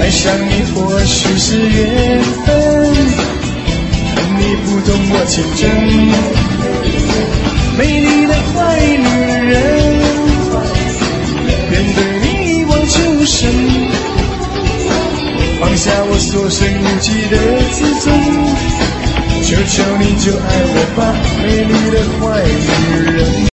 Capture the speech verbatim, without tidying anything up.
爱上你或许是缘分，但你不懂我情真。美丽的坏女人，便对你一往情深。放下我所剩无几的自尊，求求你就爱我吧，美丽的坏女人。